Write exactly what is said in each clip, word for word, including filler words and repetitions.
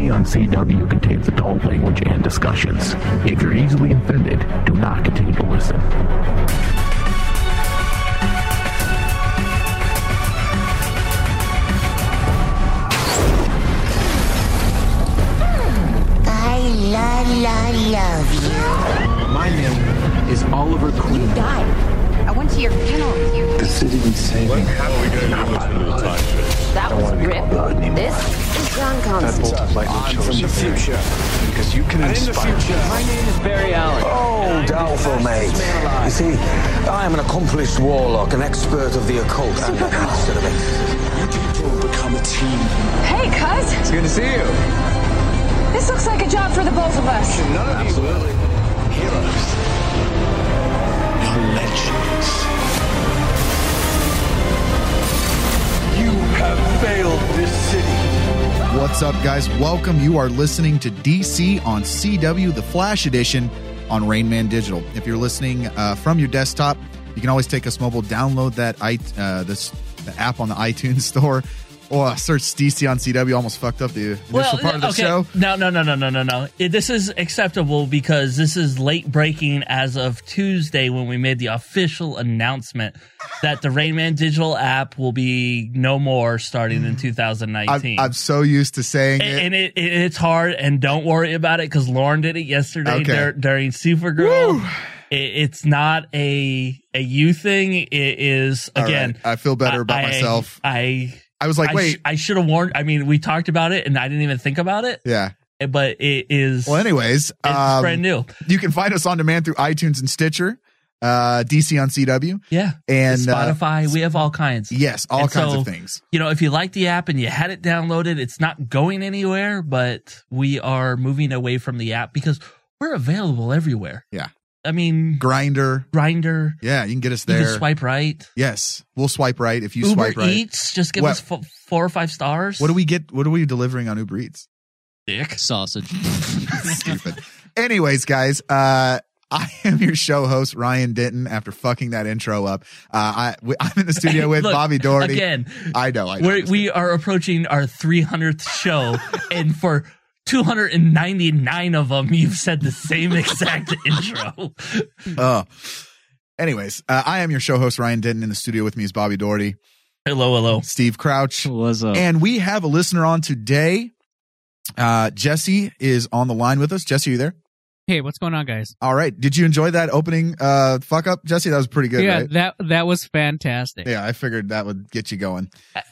C on C W contains adult language and discussions. If you're easily offended, do not continue to listen. I la la love you. My name is Oliver Queen. You died. I went to your funeral with you. The city needs saving. What are we going to do with the time trace? That was Rip. This is John Constantine. I'm from the future. Because you can inspire. In the future. My name is Barry Allen. Oh, doubtful, mate. You see, I am an accomplished warlock, an expert of the occult, and a master of exorcism. You people become a team. Hey, cuz. It's good to see you. This looks like a job for the both of us. None of you will. Heroes. You're legends. You have failed this city. What's up, guys? Welcome. You are listening to D C on C W, the Flash Edition on Rain Man Digital. If you're listening uh, from your desktop, you can always take us mobile, download that i uh, this the app on the iTunes store, or search D C on C W. Almost fucked up the initial well, part of the okay. show. No, no, no, no, no, no, no. It, this is acceptable because this is late breaking as of Tuesday when we made the official announcement that the Rain Man Digital app will be no more starting in two thousand nineteen. I'm, I'm so used to saying and, it. And it, it, it's hard, and don't worry about it because Lauren did it yesterday Okay. dur- during Supergirl. It, it's not a a you thing. It is, All again. right. I feel better about I, myself. I... I was like, I wait. Sh- I should have warned. I mean, we talked about it, and I didn't even think about it. Yeah. But it is. Well, anyways. It's um, brand new. You can find us on demand through iTunes and Stitcher, uh, D C on C W. Yeah. And Spotify. Uh, we have all kinds. Yes, all and kinds so, of things. You know, if you like the app and you had it downloaded, it's not going anywhere, but we are moving away from the app because we're available everywhere. Yeah. I mean, Grinder. Grinder. Yeah, you can get us there. You can swipe right. Yes, we'll swipe right if you Uber swipe right. Eats, just give what? us f- four or five stars. What do we get? What are we delivering on Uber Eats? Dick. Sausage. Stupid. Anyways, guys, uh, I am your show host, Ryan Denton, after fucking that intro up. Uh, I, I'm in the studio with Look, Bobby Doherty. Again, I know, I know. We're, we are approaching our three hundredth show, and for two hundred ninety-nine of them, you've said the same exact intro. Uh, anyways, uh, I am your show host, Ryan Denton. In the studio with me is Bobby Doherty. Hello, hello. Steve Crouch. What's up? And we have a listener on today. Uh, Jesse is on the line with us. Jesse, are you there? Hey, what's going on, guys? All right. Did you enjoy that opening uh, fuck up, Jesse? That was pretty good, yeah, right? that that was fantastic. Yeah, I figured that would get you going.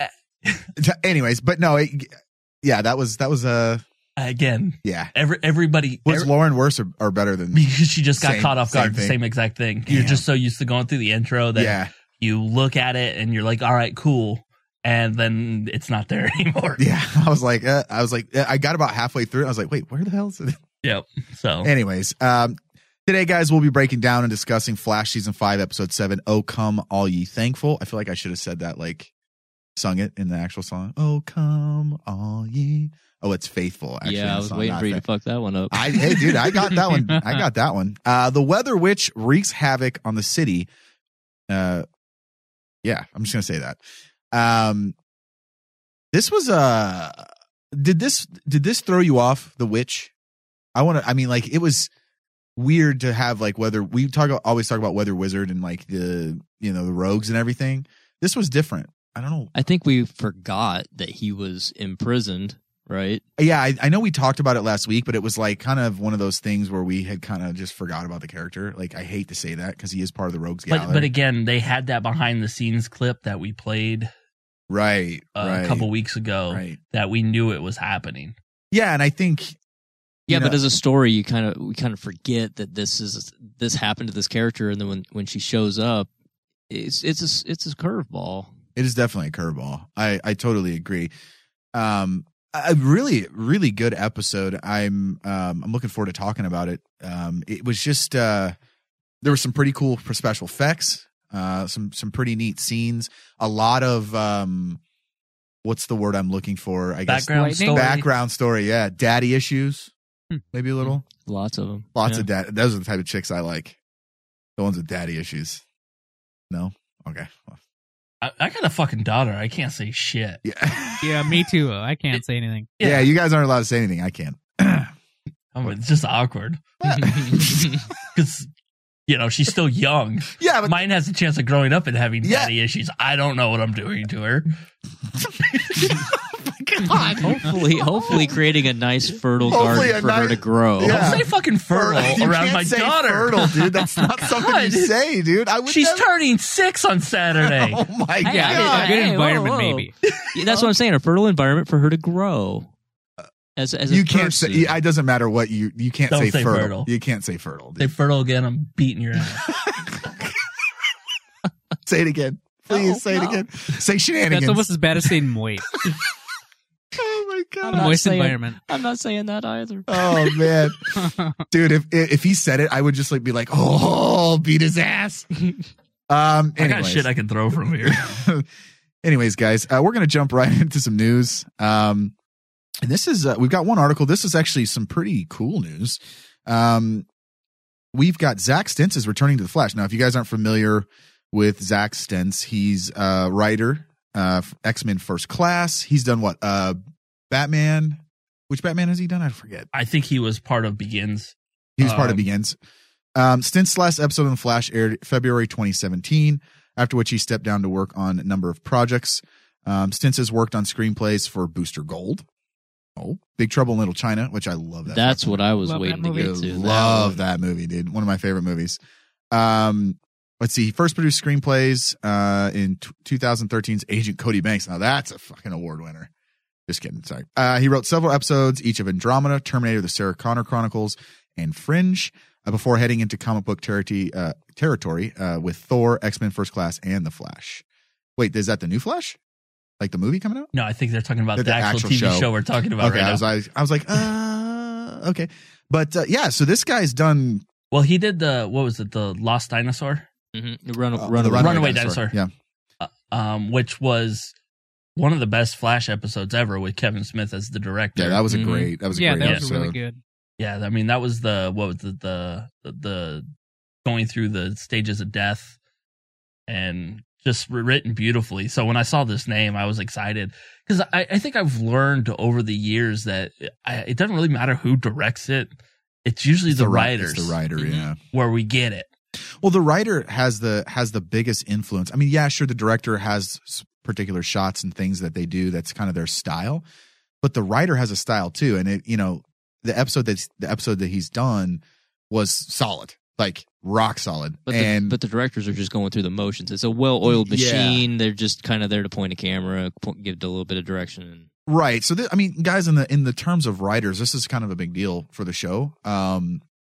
Anyways, but no, it, yeah, that was that was uh Again, yeah. Every everybody was every, Lauren worse or, or better than because she just got same, caught off guard. same The same exact thing. You're Damn. just so used to going through the intro that yeah. you look at it and you're like, all right, cool. And then it's not there anymore. Yeah, I was like, uh, I was like, uh, I got about halfway through. I was like, wait, where the hell is it? Yep. So, anyways, um, today, guys, we'll be breaking down and discussing Flash season five, episode seven. Oh, come all ye thankful. I feel like I should have said that, like, sung it in the actual song. Oh, come all ye. Oh, it's faithful. Actually, yeah, I was song, waiting for you faith. to fuck that one up. I, hey, dude, I got that one. I got that one. Uh, the Weather Witch wreaks havoc on the city. Uh, yeah, I'm just gonna say that. Um, this was uh did this did this throw you off, the witch? I want to. I mean, like, it was weird to have like weather. We talk always talk about Weather Wizard and like the you know the rogues and everything. This was different. I don't know. I think we forgot that he was imprisoned, right? Yeah, I, I know we talked about it last week, but it was like kind of one of those things where we had kind of just forgot about the character. Like, I hate to say that because he is part of the rogues gallery. but but again, they had that behind the scenes clip that we played right, uh, right a couple weeks ago right. that we knew it was happening. Yeah, and I think. Yeah, know, but as a story, you kind of we kind of forget that this is this happened to this character, and then when, when she shows up, it's it's a it's a curveball. It is definitely a curveball. I I totally agree. Um, a really really good episode. I'm um I'm looking forward to talking about it. Um, it was just uh, there were some pretty cool special effects. Uh, some some pretty neat scenes. A lot of um, what's the word I'm looking for? I guess background story. Background story. Yeah, daddy issues. Maybe a little. Lots of them. Lots yeah. of dad. Those are the type of chicks I like. The ones with daddy issues. No? Okay. Well, I, I got a fucking daughter. I can't say shit. Yeah, yeah, me too. I can't say anything. Yeah. yeah, you guys aren't allowed to say anything. I can. I mean, it's just awkward because you know she's still young. Yeah, but mine has a chance of growing up and having yeah. daddy issues. I don't know what I'm doing to her. God. Hopefully, hopefully creating a nice fertile hopefully garden for nice, her to grow. Yeah. Don't say fucking fertile you around can't my say daughter. Fertile, dude. That's not something God. you say, dude. I would She's never... turning six on Saturday. Oh my hey, God! A good hey, environment, whoa, whoa. maybe. Yeah, that's what I'm saying. A fertile environment for her to grow. As, as a you can't person. say. It doesn't matter what you. You can't Don't say, say fertile. fertile. You can't say fertile. Dude. Say fertile again. I'm beating your ass. Say it again, please. No, say no. it again. Say shenanigans. That's almost as bad as saying moist. Oh my God! A moist saying, environment. I'm not saying that either. Oh man, dude, if if he said it, I would just like be like, oh, beat his ass. Um, anyways. I got shit I can throw from here. Anyways, guys, uh, we're gonna jump right into some news. Um, and this is uh, we've got one article. This is actually some pretty cool news. Um, we've got Zach Stentz is returning to the Flash. Now, if you guys aren't familiar with Zach Stentz, he's a writer. Uh, X-Men First Class. He's done what? Uh, Batman. Which Batman has he done? I forget. I think he was part of Begins. He was um, part of Begins. Um, Stentz's last episode in The Flash aired February twenty seventeen, after which he stepped down to work on a number of projects. Um, Stentz has worked on screenplays for Booster Gold. Oh, Big Trouble in Little China, which I love that. That's what I was love waiting to get to. Love that, that movie, dude. One of my favorite movies. Um, Let's see. He first produced screenplays uh, in t- twenty thirteen's Agent Cody Banks. Now that's a fucking award winner. Just kidding. Sorry. Uh, he wrote several episodes, each of Andromeda, Terminator, The Sarah Connor Chronicles, and Fringe, uh, before heading into comic book territory, uh, territory uh, with Thor, X-Men First Class, and The Flash. Wait, is that the new Flash? Like the movie coming out? No, I think they're talking about the, the actual, actual T V show. show we're talking about okay, right I was, now. I, I was like, uh, okay. But uh, yeah, so this guy's done. Well, he did the, what was it, the Lost Dinosaur? Mm-hmm. Run, uh, run, the run, Runaway, Runaway Dinosaur. Dinosaur. Yeah. Uh, um, which was one of the best Flash episodes ever with Kevin Smith as the director. Yeah, that was a mm-hmm. great, that was a yeah, great that episode. was really good. Yeah, I mean, that was the, what was the, the, the, the going through the stages of death and just written beautifully. So when I saw this name, I was excited because I, I think I've learned over the years that I, it doesn't really matter who directs it. It's usually It's the, the writers. It's the writer, yeah. Where we get it. Well, the writer has the has the biggest influence. I mean, yeah, sure, the director has particular shots and things that they do that's kind of their style, but the writer has a style too. And it, you know, the episode that's the episode that he's done was solid, like rock solid. But and the, but the directors are just going through the motions. It's a well-oiled machine. Yeah. They're just kind of there to point a camera, point, give it a little bit of direction. And right. So, th- I mean, guys, in the in the terms of writers, this is kind of a big deal for the show. Um,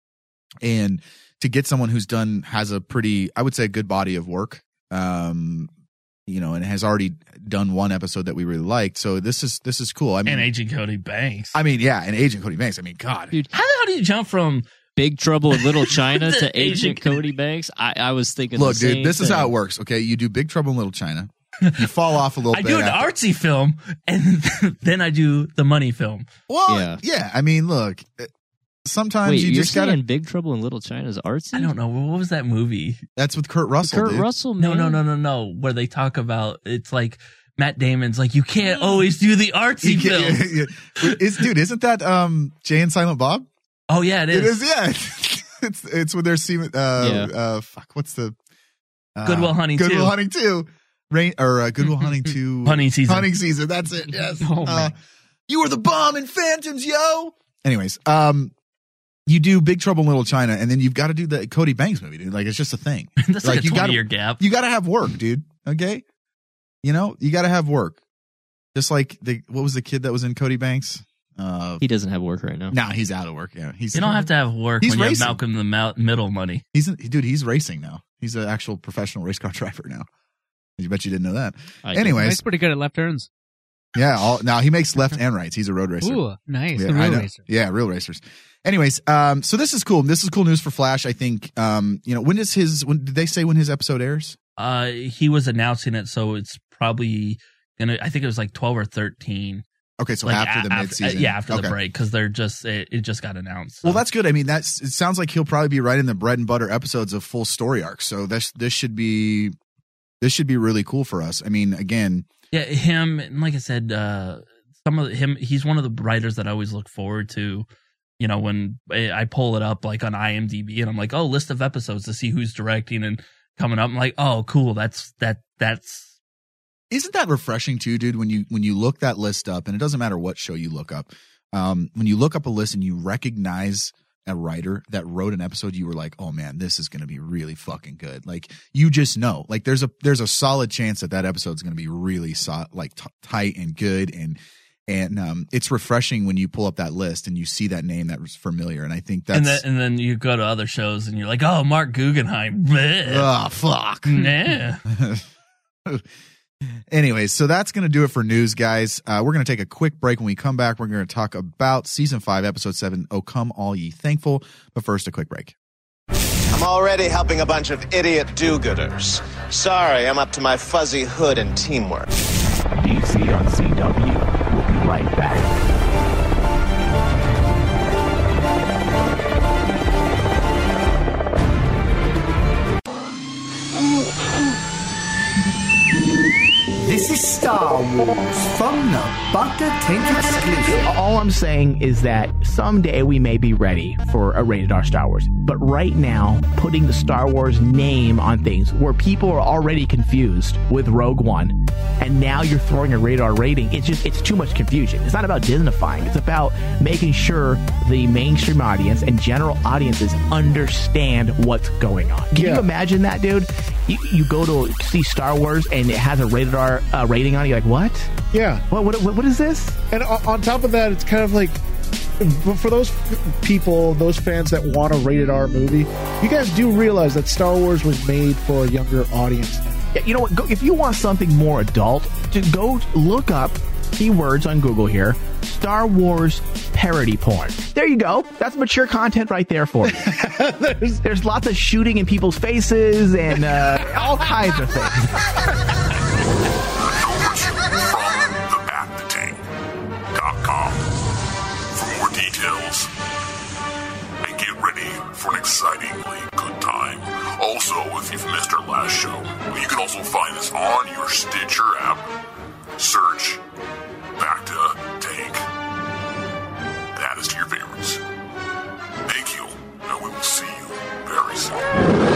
and to get someone who's done has a pretty, I would say, a good body of work. Um, you know, and has already done one episode that we really liked. So this is this is cool. I mean, and Agent Cody Banks. I mean, yeah, and Agent Cody Banks. I mean, God, dude, how the hell do you jump from Big Trouble in Little China to Agent Cody Banks? I, I was thinking. Look, the same dude, this thing. is how it works. Okay, you do Big Trouble in Little China. You fall off a little I bit. do an after. artsy film, and then I do the money film. Well, Yeah. yeah. I mean, look. Sometimes Wait, you you're just gotta. saying Big Trouble in Little China is artsy? I don't know. What was that movie? That's with Kurt Russell. Kurt dude. Russell, No, man. no, no, no, no. Where they talk about it's like Matt Damon's like you can't always do the artsy You film. can't- yeah, yeah. Is, dude, isn't that um, Jay and Silent Bob? Oh yeah, it is. It is. Yeah, it's it's with their semen. Uh, Yeah. uh, fuck. What's the uh, Goodwill Hunting Goodwill two. Hunting two. Rain or uh, Goodwill Hunting two. Hunting season. Hunting season. That's it. Yes. Oh, uh, man. you were the bomb in Phantoms, yo. Anyways, um, you do Big Trouble in Little China, and then you've got to do the Cody Banks movie, dude. Like it's just a thing. That's like, Like, a you twenty gotta- year gap. You got to have work, dude. Okay. You know, you got to have work. Just like the what was the kid that was in Cody Banks? Uh, He doesn't have work right now. nah, he's out of work. Yeah, he's. You don't have to have work He's when you have racing. Malcolm in the Mou- Middle money. He's dude. He's racing now. He's an actual professional race car driver now. You bet you didn't know that. I didn't. Anyways, He's pretty good at left turns. yeah. All, now he makes left and rights. He's a road racer. Ooh, nice. Yeah, the I real know. racer. Yeah, real racers. Anyways, um, so this is cool. This is cool news for Flash. I think. Um, you know, when does his? When did they say when his episode airs? Uh, he was announcing it, so it's probably gonna. I think it was like twelve or thirteen. Okay, so Like, after the a- mid season. yeah, after okay. the break, because they're just it, it just got announced. So. Well, that's good. I mean, that's it sounds like he'll probably be writing the bread and butter episodes of full story arcs. So this this should be this should be really cool for us. I mean, again, yeah, him. And like I said, uh, some of him. He's one of the writers that I always look forward to. You know, when I pull it up like on IMDb and I'm like, oh, list of episodes to see who's directing and coming up. I'm like, oh, cool. That's that. That's isn't that refreshing too, dude? When you when you look that list up, and it doesn't matter what show you look up. Um, when you look up a list and you recognize a writer that wrote an episode, you were like, oh man, this is going to be really fucking good. Like you just know, like there's a there's a solid chance that that episode is going to be really so, like t- tight and good and. And um, it's refreshing when you pull up that list and you see that name that was familiar. And I think that's... And then, and then you go to other shows and you're like, oh, Mark Guggenheim. Oh, fuck. Nah. Anyways, so that's going to do it for news, guys. Uh, we're going to take a quick break. When we come back, we're going to talk about Season five, Episode seven, Oh Come All Ye Thankful. But first, a quick break. I'm already helping a bunch of idiot do-gooders. Sorry, I'm up to my fuzzy hood and teamwork. D C on C W. We'll be right back. This is Star Wars from the Butter Tank exclusive. All I'm saying is that someday we may be ready for a rated R Star Wars. But right now, putting the Star Wars name on things where people are already confused with Rogue One, and now you're throwing a rated R rating, it's just, it's too much confusion. It's not about Disneyfying. It's about making sure the mainstream audience and general audiences understand what's going on. Can yeah. you imagine that, dude? You, you go to see Star Wars and it has a rated R uh, rating on it. You're like, what? Yeah. What, what? What is this? And on top of that, it's kind of like, for those people, those fans that want a rated R movie, you guys do realize that Star Wars was made for a younger audience. Yeah, you know what? Go, if you want something more adult, just go look up keywords on Google here. Star Wars parody porn. There you go. That's mature content right there for you. there's, there's lots of shooting in people's faces and uh, all kinds of things. From the back the tank dot com for more details and get ready for an excitingly good time. Also, if you've missed our last show, you can also find us on your Stitcher app. Search Back to Tank. Add us to your favorites. Thank you, and we will see you very soon.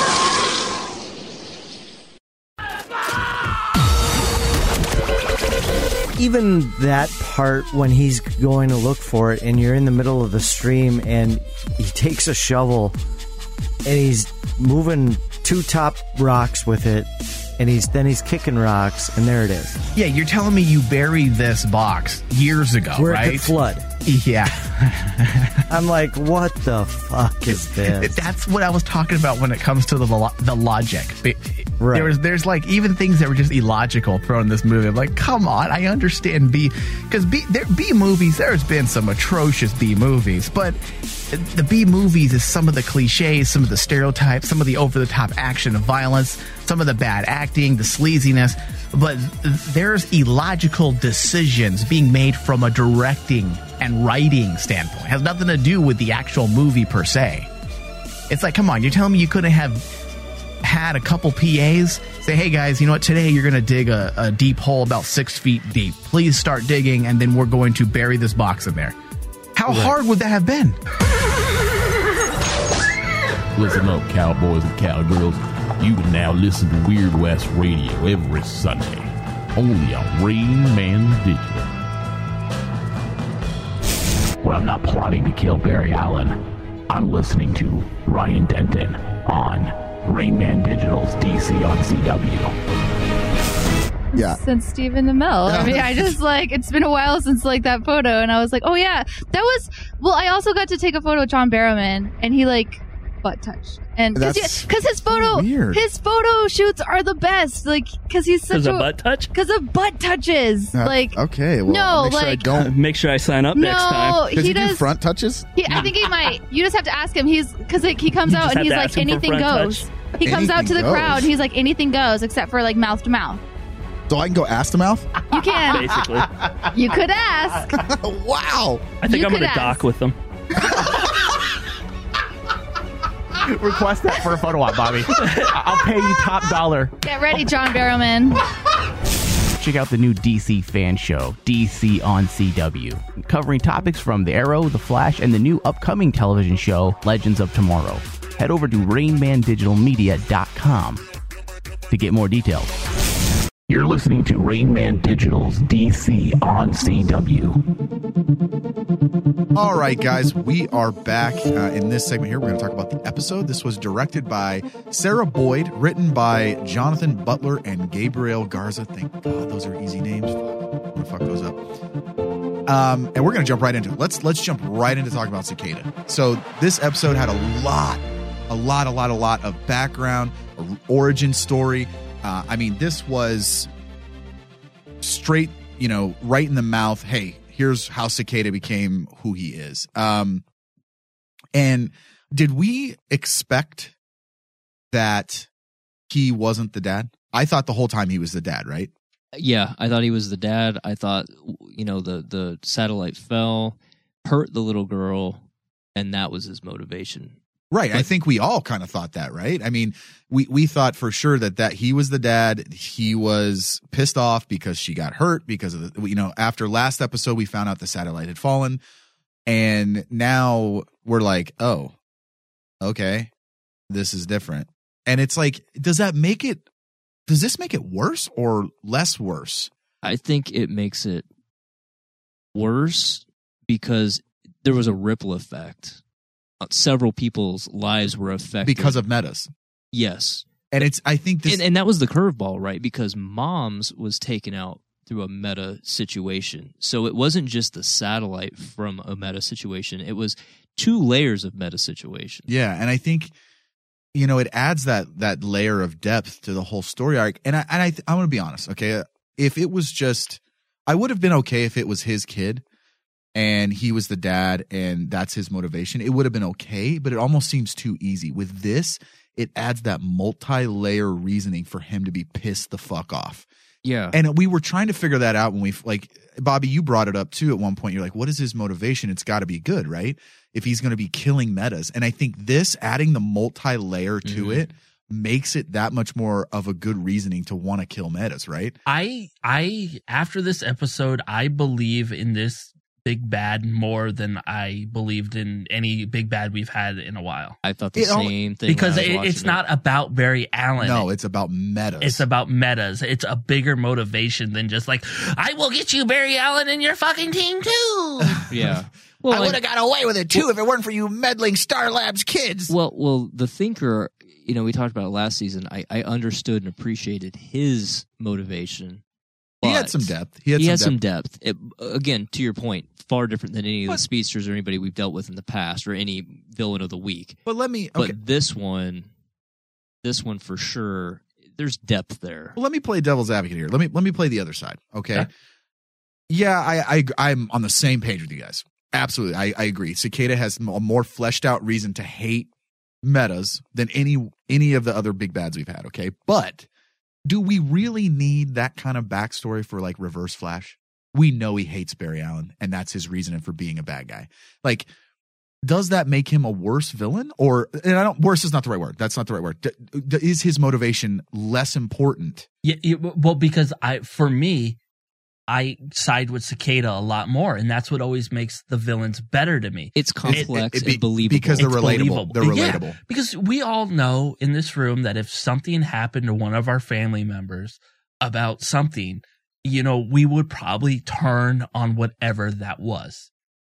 Even that part when he's going to look for it and you're in the middle of the stream and he takes a shovel and he's moving two top rocks with it and he's then he's kicking rocks and there it is. Yeah, you're telling me you buried this box years ago, Where right? it could flood. Yeah. I'm like, what the fuck is this? That's what I was talking about when it comes to the lo- the logic. Right. There was, there's like even things that were just illogical thrown in this movie. I'm like, come on, I understand B, because B, there, B movies, there's been some atrocious B movies, but the B movies is some of the cliches, some of the stereotypes, some of the over-the-top action and violence, some of the bad acting, the sleaziness, but there's illogical decisions being made from a directing and writing standpoint. It has nothing to do with the actual movie per se. It's like, come on, you're telling me you couldn't have had a couple P As say, hey guys, you know what, today you're going to dig a, a deep hole about six feet deep. Please start digging, and then we're going to bury this box in there. How right. hard would that have been? Listen up, cowboys and cowgirls. You can now listen to Weird West Radio every Sunday, only on Rain Man Digital. When I'm not plotting to kill Barry Allen, I'm listening to Ryan Denton on Rain Man Digital's D C on C W. Yeah. Since Stephen Amell. I mean, I just like, it's been a while since like that photo, and I was like, oh yeah, that was, well, I also got to take a photo of John Barrowman, and he like butt touched. And because his photo, weird. his photo shoots are the best. Like, because he's such a, a butt touch? Because of butt touches. Uh, like, okay, well, no, make sure like, I don't. Make sure I sign up no, next time. Does he, he does do front touches? He, I think he might. You just have to ask him. He's because like, he comes You out just and he's have to like, ask him for anything front goes. touch. He comes out to the Anything crowd goes. and he's like, anything goes except for like mouth to mouth. So I can go ass to mouth? You can. Basically. You could ask. Wow. I think You I'm going could to ask. dock with them. Request that for a photo op, Bobby. I'll pay you top dollar. Get ready, John Barrowman. Check out the new D C fan show, D C on C W, covering topics from The Arrow, The Flash, and the new upcoming television show, Legends of Tomorrow. Head over to rain man digital media dot com to get more details. You're listening to Rain Man Digital's D C on C W. All right, guys, we are back uh, in this segment here. We're going to talk about the episode. This was directed by Sarah Boyd, written by Jonathan Butler and Gabriel Garza. Thank God those are easy names. I'm going to fuck those up. Um, and we're going to jump right into it. Let's let's jump right into talking about Cicada. So this episode had a lot, a lot, a lot, a lot of background, origin story. Uh, I mean, this was straight, you know, right in the mouth. Hey, here's how Cicada became who he is. Um, and did we expect that he wasn't the dad? I thought the whole time he was the dad, right? Yeah, I thought he was the dad. I thought, you know, the, the satellite fell, hurt the little girl, and that was his motivation. Right. But, I think we all kind of thought that, right? I mean, we, we thought for sure that, that he was the dad. He was pissed off because she got hurt because of the, you know, after last episode, we found out the satellite had fallen. And now we're like, oh, okay, this is different. And it's like, does that make it, does this make it worse or less worse? I think it makes it worse because there was a ripple effect. Several people's lives were affected because of Metas. Yes, and it's I think this, and, and that was the curveball, right? Because Mom's was taken out through a Meta situation, so it wasn't just the satellite from a Meta situation; it was two layers of Meta situation. Yeah, and I think you know it adds that that layer of depth to the whole story arc. And I and I I'm going to be honest, okay? If it was just, I would have been okay if it was his kid. And he was the dad, and that's his motivation. It would have been okay, but it almost seems too easy. With this, it adds that multi-layer reasoning for him to be pissed the fuck off. Yeah. And we were trying to figure that out when we, like, Bobby, you brought it up too at one point. You're like, what is his motivation? It's got to be good, right? If he's going to be killing Metas. And I think this, adding the multi-layer to Mhm. it, makes it that much more of a good reasoning to want to kill Metas, right? I, I, after this episode, I believe in this big bad more than I believed in any big bad we've had in a while. I thought the It all- same thing because when I was it, watching it's it. not about Barry Allen. No, it's about Metas. It's about metas. It's a bigger motivation than just like, I will get you Barry Allen and your fucking team too. Yeah. I would have got away with it too if it weren't for you meddling Star Labs kids. Well, well, the Thinker, you know, we talked about it last season. I, I understood and appreciated his motivation. He had but some depth. He had some some depth. It, again, to your point, far different than any of the speedsters or anybody we've dealt with in the past or any villain of the week. But let me. Okay. But this one, this one for sure, there's depth there. Well, let me play devil's advocate here. Let me let me play the other side. Okay. Okay. Yeah, I, I I'm on the same page with you guys. Absolutely, I, I agree. Cicada has a more fleshed out reason to hate Metas than any any of the other big bads we've had. Okay, but do we really need that kind of backstory for like Reverse Flash? We know he hates Barry Allen, and that's his reasoning for being a bad guy. Like, does that make him a worse villain? Or, and I don't, worse is not the right word. That's not the right word. D- d- is his motivation less important? Yeah, yeah, well, because I, for me, I side with Cicada a lot more, and that's what always makes the villains better to me. It's complex It- it be- and believable. because they're It's relatable. They're Yeah, relatable. because we all know in this room that if something happened to one of our family members about something, you know, we would probably turn on whatever that was.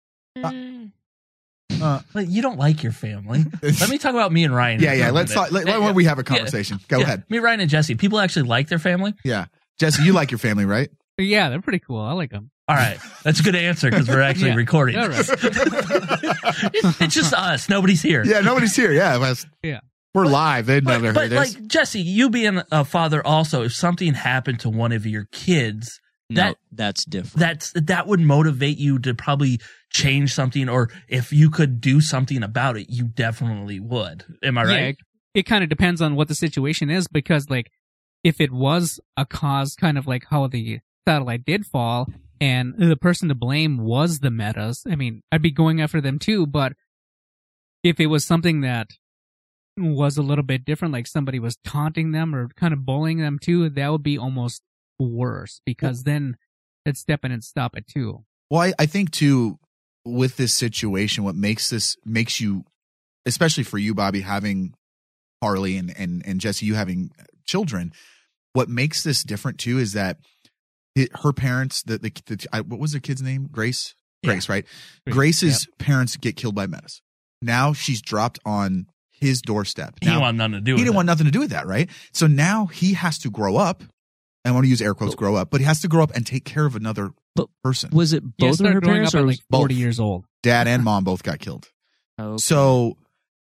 Uh, But you don't like your family. Let me talk about me and Ryan. Yeah, yeah. for a Let's minute. talk, let, why don't we have a conversation? Go Yeah, ahead. Me, Ryan, and Jesse. People actually like their family. Yeah, Jesse, you like your family, right? Yeah, they're pretty cool. I like them. All right, that's a good answer because we're actually Yeah. recording. All right. It's just us. Nobody's here. Yeah, nobody's here. Yeah, that's- Yeah. we're live. They'd never But heard this. like Jesse, you being a father, also, if something happened to one of your kids, No, that that's different. that's that would motivate you to probably change something, or if you could do something about it, you definitely would. Am I Yeah, right? it, it kind of depends on what the situation is, because like if it was a cause, kind of like how the satellite did fall, and the person to blame was the Metas, I mean, I'd be going after them too. But if it was something that was a little bit different, like somebody was taunting them or kind of bullying them too, that would be almost worse because then it's step in and stop it too. Well, I, I think too, with this situation, what makes this makes you, especially for you, Bobby, having Harley and, and, and Jesse, you having children, what makes this different too is that it, her parents, the, the, the I, what was the kid's name? Grace? Grace, yeah. right? Grace. Grace's yep. parents get killed by Metas. Now she's dropped on his doorstep. He now, didn't want nothing to do with it. He didn't want nothing to do with that, right? So now he has to grow up. I want to use air quotes, grow up, but he has to grow up and take care of another but person. Was it both of her parents or like forty both. years old? Dad and mom both got killed. Okay. So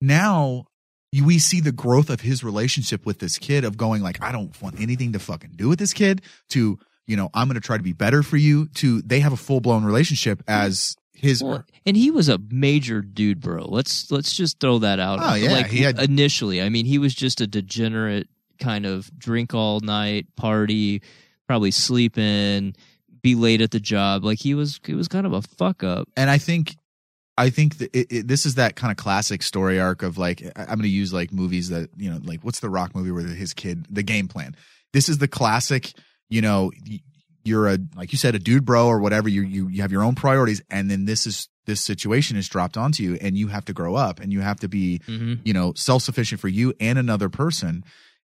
now you, we see the growth of his relationship with this kid of going like, I don't want anything to fucking do with this kid, to, you know, I'm going to try to be better for you, to they have a full blown relationship as his. Well, and he was a major dude, bro. Let's let's just throw that out. Oh yeah, like he had, initially. I mean, he was just a degenerate kind of drink all night, party, probably sleep in, be late at the job. Like he was, he was kind of a fuck up. And I think, I think that it, it, this is that kind of classic story arc of like, I'm going to use like movies that, you know, like what's the Rock movie where his kid, the Game Plan. This is the classic, you know, you're a, like you said, a dude bro or whatever, you, you, you have your own priorities. And then this is, this situation is dropped onto you and you have to grow up and you have to be, mm-hmm. you know, self-sufficient for you and another person.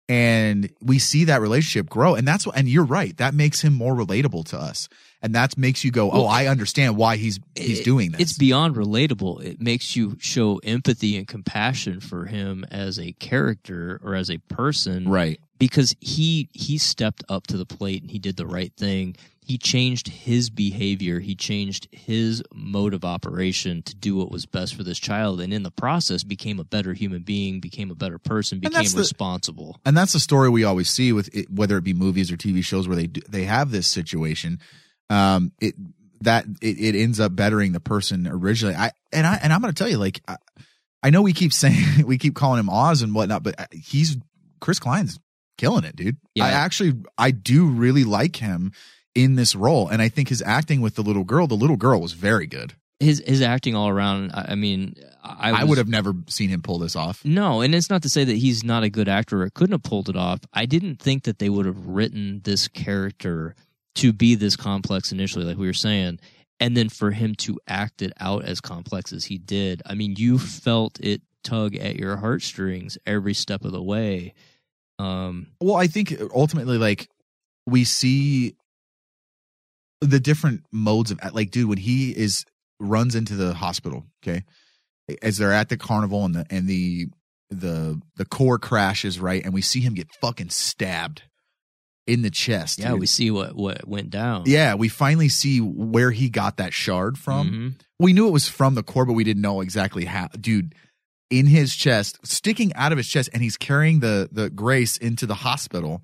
And we see that relationship grow. And that's what, and you're right. That makes him more relatable to us. And that makes you go, oh, well, I understand why he's, he's it, doing this. It's beyond relatable. It makes you show empathy and compassion for him as a character or as a person. Right. Because he, he stepped up to the plate and he did the right thing. He changed his behavior. He changed his mode of operation to do what was best for this child. And in the process became a better human being, became a better person, became the, responsible. And that's the story we always see with it, whether it be movies or T V shows where they do, they have this situation. Um, it, that it, it ends up bettering the person originally. I, and I, and I'm going to tell you, like, I, I know we keep saying, we keep calling him Oz and whatnot, but he's, Chris Klein's killing it, dude. Yeah. I actually, I do really like him in this role. And I think his acting with the little girl, the little girl was very good. His his acting all around, I, I mean, I, was, I would have never seen him pull this off. No, and it's not to say that he's not a good actor or couldn't have pulled it off. I didn't think that they would have written this character to be this complex initially, like we were saying, and then for him to act it out as complex as he did. I mean, you felt it tug at your heartstrings every step of the way. Um, well, I think ultimately, like, we see the different modes of, like, dude, when he is runs into the hospital, okay, as they're at the carnival and the and the the the core crashes, right, and we see him get fucking stabbed in the chest. Yeah, dude. we see what what went down. Yeah, we finally see where he got that shard from. Mm-hmm. We knew it was from the core, but we didn't know exactly how. Dude, in his chest, sticking out of his chest, and he's carrying the the Grace into the hospital,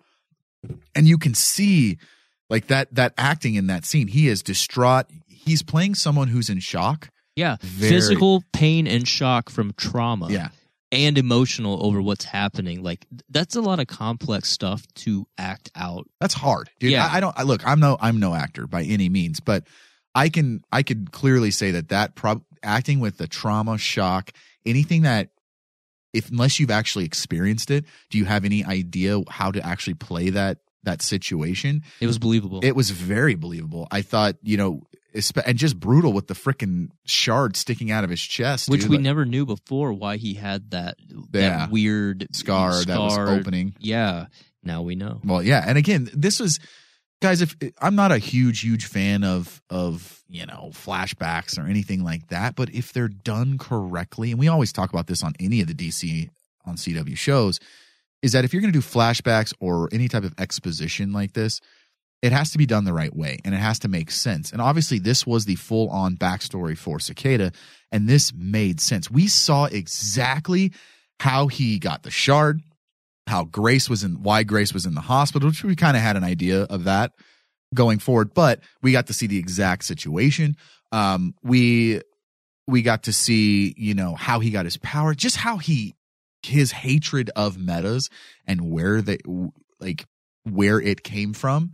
and you can see like that that acting in that scene. He is distraught. He's playing someone who's in shock. Yeah, Very, physical pain and shock from trauma. Yeah. And emotional over what's happening. Like, that's a lot of complex stuff to act out. That's hard, dude. Yeah. I, I don't I, look. I'm no I'm no actor by any means, but I can I can clearly say that that prob- acting with the trauma, shock, anything that, if unless you've actually experienced it, do you have any idea how to actually play that that situation? It was believable. It was very believable. I thought, you know, and just brutal with the freaking shard sticking out of his chest, which dude. we like, never knew before why he had that, that yeah, weird scar, scar that was opening. Yeah, now we know. Well, yeah, and again, this was, guys. If I'm not a huge, huge fan of of you know flashbacks or anything like that, but if they're done correctly, and we always talk about this on any of the D C on C W shows, is that if you're going to do flashbacks or any type of exposition like this, it has to be done the right way, and it has to make sense. And obviously, this was the full-on backstory for Cicada, and this made sense. We saw exactly how he got the shard, how Grace was in, why Grace was in the hospital, which we kind of had an idea of that going forward, but we got to see the exact situation. Um, we we got to see, you know, how he got his power, just how he his hatred of metas and where they like where it came from.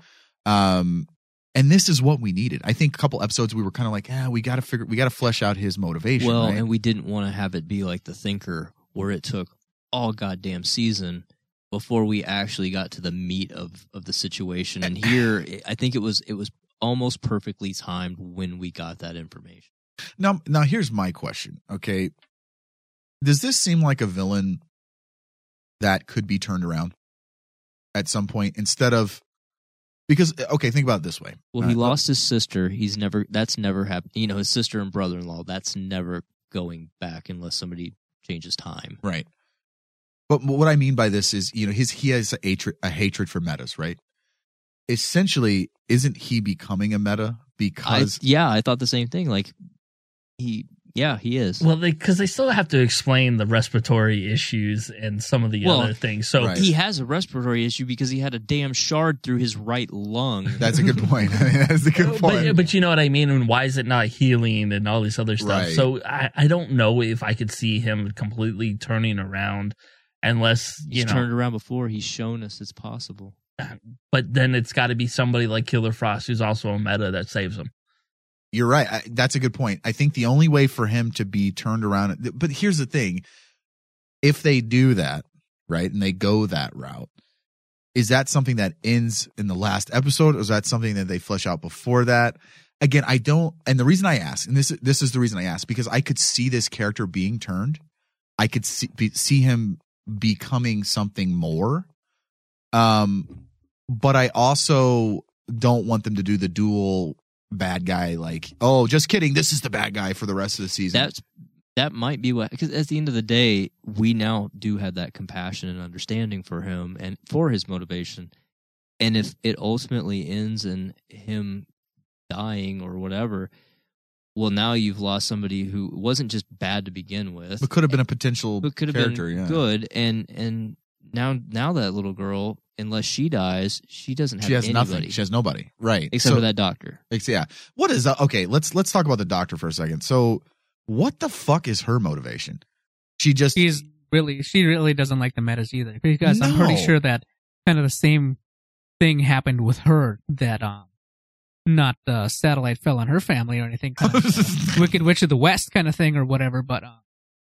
Um, and this is what we needed. I think a couple episodes we were kind of like, yeah, we got to figure, we got to flesh out his motivation. Well, right? and we didn't want to have it be like The Thinker, where it took all goddamn season before we actually got to the meat of, of the situation. And here, I think it was it was almost perfectly timed when we got that information. Now, now here's my question. Okay, does this seem like a villain that could be turned around at some point instead of? Because, okay, think about it this way. Well, he uh, lost his sister. He's never, that's never happened. You know, his sister and brother-in-law, that's never going back unless somebody changes time. Right. But what I mean by this is, you know, his, he has a hatred, a hatred for metas, right? Essentially, isn't he becoming a meta because? I, yeah, I thought the same thing. Like, he, yeah, he is. Well, because they, they still have to explain the respiratory issues and some of the well, other things. So right. He has a respiratory issue because he had a damn shard through his right lung. That's a good point. I mean, that's a good point. But, but you know what I mean? And why is it not healing and all this other stuff? Right. So I, I don't know if I could see him completely turning around unless, you He's know. turned around before. He's shown us it's possible. But then it's got to be somebody like Killer Frost, who's also a meta, that saves him. You're right. I, that's a good point. I think the only way for him to be turned around, but here's the thing. If they do that, right, and they go that route, is that something that ends in the last episode, or is that something that they flesh out before that? Again, I don't, and the reason I ask, and this, this is the reason I ask, because I could see this character being turned. I could see, be, see him becoming something more. Um, but I also don't want them to do the dual bad guy, like, oh, just kidding, this is the bad guy for the rest of the season. That's that might be what, because at the end of the day, we now do have that compassion and understanding for him and for his motivation. And if it ultimately ends in him dying or whatever, well, now you've lost somebody who wasn't just bad to begin with, but could have been a potential but could have character, been yeah. good. And and now now that little girl, unless she dies, she doesn't have She has anybody. nothing. She has nobody. Right. Except So- for that doctor. Ex- Yeah. What is that? Okay, let's let's talk about the doctor for a second. So, what the fuck is her motivation? She just She's really, she really doesn't like the metas either, because I'm pretty No. sure that kind of the same thing happened with her, that um, not the satellite fell on her family or anything, kind of Wicked Witch of the West kind of thing or whatever, but uh,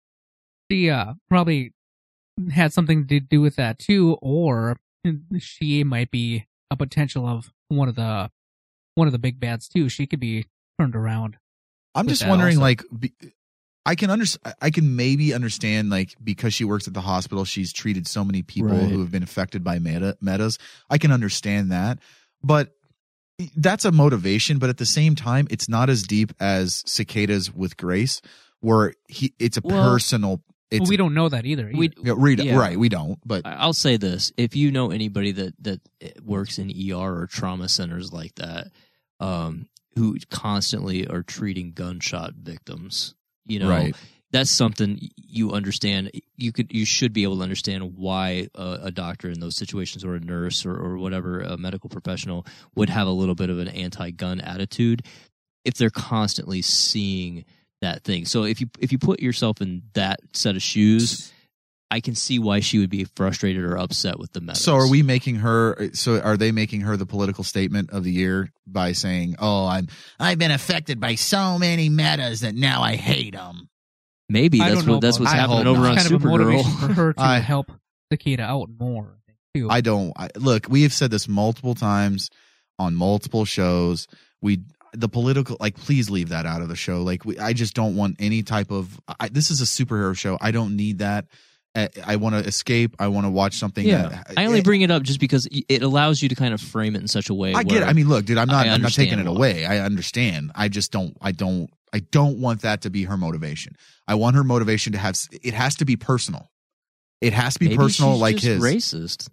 she uh, probably had something to do with that too, or she might be a potential of one of the one of the big bads too. She could be turned around. I'm with just that wondering, also. like, be, I can under, I can maybe understand, like, because she works at the hospital, she's treated so many people Right. who have been affected by meta, metas. I can understand that, but that's a motivation. But at the same time, it's not as deep as Cicadas with Grace, where he it's a Well, personal. It's Well, we don't know that either. We, Yeah, read, yeah. Right, we don't. But I'll say this: if you know anybody that that works in E R or trauma centers like that, um, who constantly are treating gunshot victims, you know, Right. that's something you understand. You could, you should be able to understand why a, a doctor in those situations, or a nurse, or, or whatever, a medical professional, would have a little bit of an anti-gun attitude if they're constantly seeing that thing. So if you if you put yourself in that set of shoes, I can see why she would be frustrated or upset with the metas. So are we making her? So are they making her the political statement of the year by saying, "Oh, I'm I've been affected by so many metas that now I hate them"? Maybe I that's don't know what that's about what's that. happening I hope over not. on Kind of a motivation Supergirl. for her to I- help Cicada out more. Too. I don't I, look. We have said this multiple times on multiple shows. We the political, like, please leave that out of the show. Like, we, I just don't want any type of. I, this is a superhero show. I don't need that. I, I want to escape. I want to watch something. Yeah, that, I only bring it up just because it allows you to kind of frame it in such a way. I get it. where I mean, look, dude, I'm not. I I'm not taking it understand why. away. I understand. I just don't. I don't. I don't want that to be her motivation. I want her motivation to have. It has to be personal. It has to be Maybe personal, she's like just his. racist.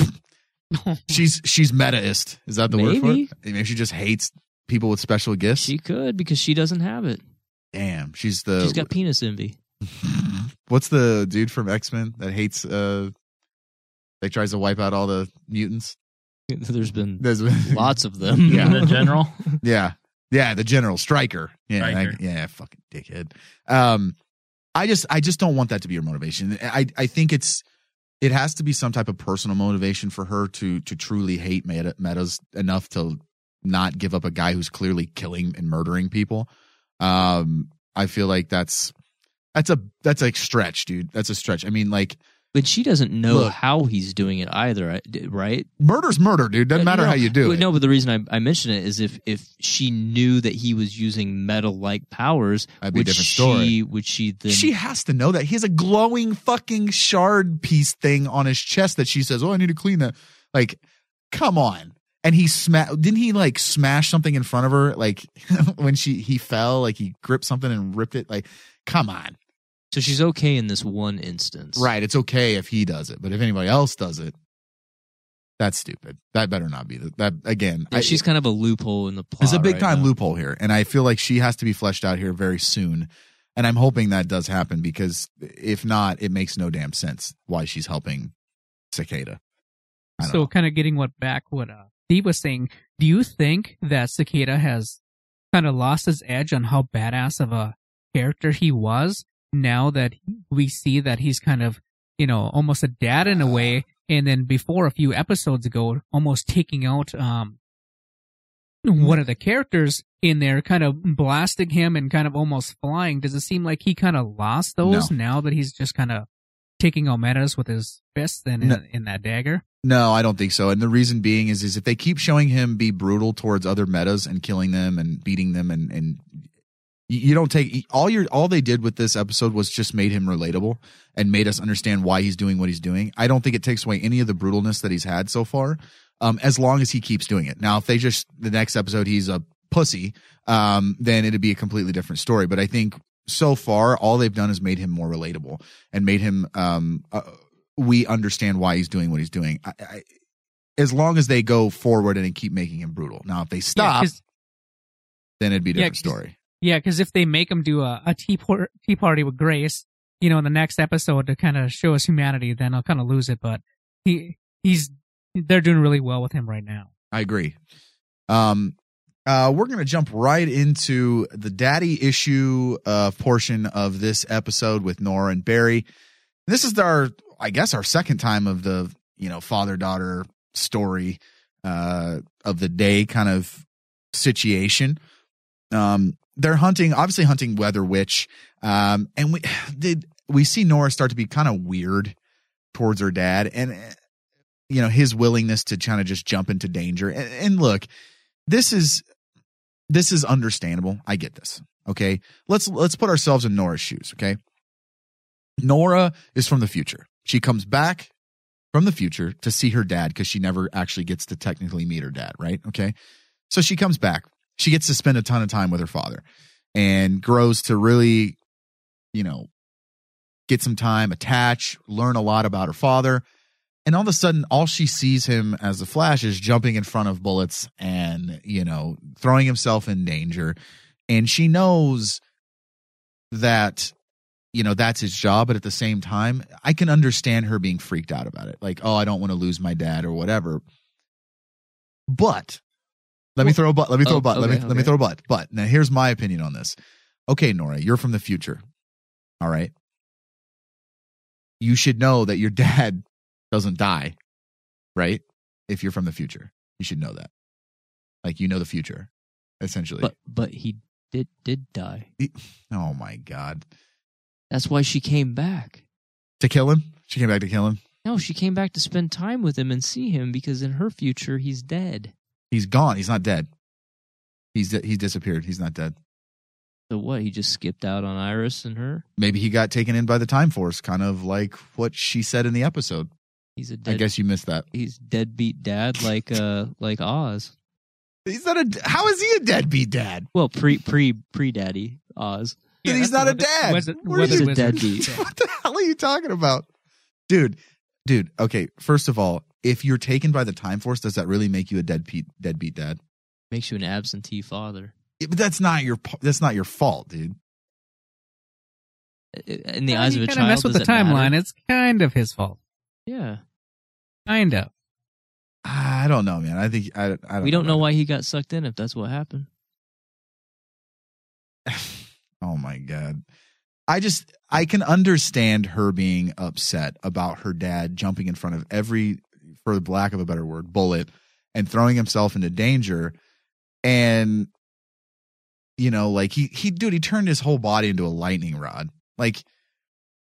she's she's metaist. Is that the word for Maybe. it? Maybe she just hates people with special gifts. She could, because she doesn't have it. Damn, she's the. She's got penis envy. What's the dude from X-Men that hates? uh That tries to wipe out all the mutants. There's been There's been lots of them. Yeah. The general? Yeah. Yeah, the general Stryker. Yeah, Stryker. I- yeah, fucking dickhead. Um, I just, I just don't want that to be your motivation. I, I think it's, it has to be some type of personal motivation for her to, to truly hate meta, metas enough to not give up a guy who's clearly killing and murdering people. Um, I feel like that's, that's a, that's a stretch, dude. That's a stretch. I mean, like, But she doesn't know Look. how he's doing it either, right? Murder's murder, dude. Doesn't matter no, how you do but it. No, but the reason I, I mention it is if if she knew that he was using metal-like powers, That'd be a would different she story. would she then? She has to know that. He has a glowing fucking shard piece thing on his chest that she says, "Oh, I need to clean that." Like, come on. And he sma- didn't he like smash something in front of her? Like when she he fell, like he gripped something and ripped it. Like, come on. So she's okay in this one instance, Right. It's okay if he does it, but if anybody else does it, that's stupid. That better not be the, that again. Yeah, I, she's kind of a loophole in the plot. There's a big right time now. loophole here, and I feel like she has to be fleshed out here very soon. And I'm hoping that does happen because if not, it makes no damn sense why she's helping Cicada. I don't So, know. kind of getting what back what uh, Steve was saying. Do you think that Cicada has kind of lost his edge on how badass of a character he was? Now that we see that he's kind of, you know, almost a dad in a way, and then before a few episodes ago, almost taking out um one of the characters in there, kind of blasting him and kind of almost flying. Does it seem like he kind of lost those No. now that he's just kind of taking out metas with his fists and No. in, in that dagger? No, I don't think so. And the reason being is, is if they keep showing him be brutal towards other metas and killing them and beating them and, and you you don't take all your all they did with this episode was just made him relatable and made us understand why he's doing what he's doing. I don't think it takes away any of the brutalness that he's had so far, um, as long as he keeps doing it. Now, if they just the next episode he's a pussy, um, then it'd be a completely different story. But I think so far all they've done is made him more relatable and made him um, uh, we understand why he's doing what he's doing. I, I, as long as they go forward and keep making him brutal. Now, if they stop, 'cause- then it'd be a Yeah, different 'cause- story. Yeah, because if they make him do a, a tea, por- tea party with Grace, you know, in the next episode to kind of show us humanity, then I'll kind of lose it. But he he's they're doing really well with him right now. I agree. Um, uh, we're going to jump right into the daddy issue uh, portion of this episode with Nora and Barry. This is our, I guess, our second time of the, you know, father-daughter story uh, of the day kind of situation. Um, they're hunting, obviously hunting Weather Witch. Um, and we did, we see Nora start to be kind of weird towards her dad and, you know, his willingness to kind of just jump into danger. And, and look, this is, this is understandable. I get this. Okay. Let's, let's put ourselves in Nora's shoes. Okay. Nora is from the future. She comes back from the future to see her dad because she never actually gets to technically meet her dad. Right. Okay. So she comes back. She gets to spend a ton of time with her father and grows to really, you know, get some time, attach, learn a lot about her father. And all of a sudden, all she sees him as the Flash is jumping in front of bullets and, you know, throwing himself in danger. And she knows that, you know, that's his job. But at the same time, I can understand her being freaked out about it. Like, oh, I don't want to lose my dad or whatever. But let me throw a butt. Let me throw Oh, a butt. Let me okay, let me okay. throw a butt. But now here's my opinion on this. Okay, Nora, you're from the future. All right. You should know that your dad doesn't die, right? If you're from the future, you should know that. Like, you know the future, essentially. But but he did did die. He- oh my God. That's why she came back. To kill him? She came back to kill him? No, she came back to spend time with him and see him because in her future he's dead. He's gone. He's not dead. He's he's disappeared. He's not dead. So what? He just skipped out on Iris and her. Maybe he got taken in by the Time Force, kind of like what she said in the episode. He's a dead, I guess you missed that. He's deadbeat dad like uh like Oz. He's not a. How is he a deadbeat dad? Well, pre pre pre daddy Oz. Then he's not a dad. Wizard- What are He's you- a deadbeat. What the hell are you talking about? Dude, dude, okay, first of all, if you're taken by the Time Force, does that really make you a deadbeat deadbeat dad? Makes you an absentee father. Yeah, but that's not your that's not your fault, dude. In the Yeah, eyes you of a kinda child, mess with does the it matter? timeline. It's kind of his fault. Yeah. Kind of. I don't know, man. I think I, I don't We don't know about why he got sucked in if that's what happened. it. Oh my God. I just I can understand her being upset about her dad jumping in front of every, for the lack of a better word, bullet and throwing himself into danger. And, you know, like he, he, dude, he turned his whole body into a lightning rod. Like,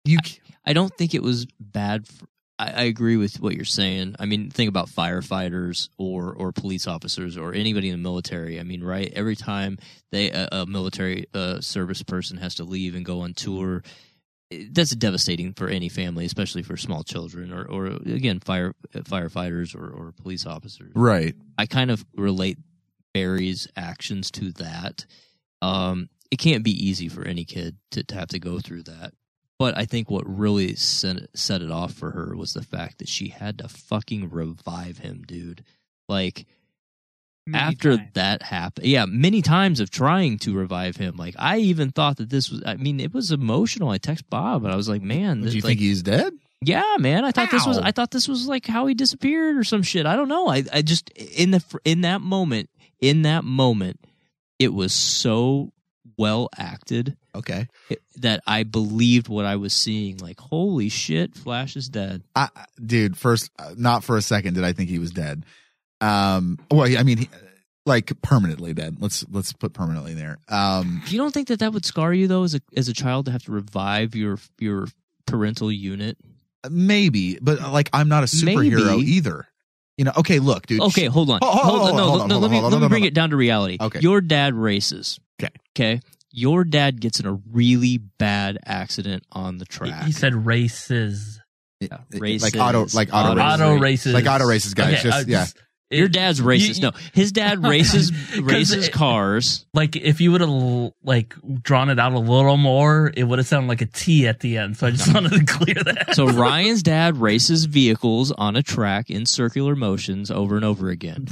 You, I, I don't think it was bad. For, I, I agree with what you're saying. I mean, think about firefighters or or police officers or anybody in the military. I mean, right? Every time they a, a military uh, service person has to leave and go on tour, that's devastating for any family, especially for small children or, or again, fire firefighters or, or police officers. Right. I kind of relate Barry's actions to that. Um, it can't be easy for any kid to, to have to go through that. But I think what really set it, set it off for her was the fact that she had to fucking revive him, dude. Like, many after times. that happened, yeah, many times of trying to revive him. Like, I even thought that this was, I mean, it was emotional. I text Bob and I was like, man. Do you like, think he's dead? Yeah, man. I thought Ow. this was, I thought this was like how he disappeared or some shit. I don't know. I, I just, in the, in that moment, in that moment, it was so well acted. Okay. That I believed what I was seeing. Like, holy shit, Flash is dead. I, dude, first, not for a second did I think he was dead. Um, well, I mean, he, like permanently dead. Let's let's put permanently there. Um, you don't think that that would scar you though, as a as a child, to have to revive your your parental unit? Maybe, but like, I'm not a superhero Maybe. either. You know? Okay, look, dude. Okay, hold on. Oh, oh, hold on. oh, No, hold on, no, hold let on, me hold on, let me no, bring no, it down to reality. Okay. Your dad races. Okay. Okay. Your dad gets in a really bad accident on the track. He said races. Yeah, races. Like auto, like auto, auto, races. auto races, like auto races, guys. Okay, just uh, yeah. just- Your dad's racist. you- no, his dad races races it- cars. Like if you would have like drawn it out a little more, it would have sounded like a T at the end. So I just wanted to clear that. So Ryan's dad races vehicles on a track in circular motions over and over again.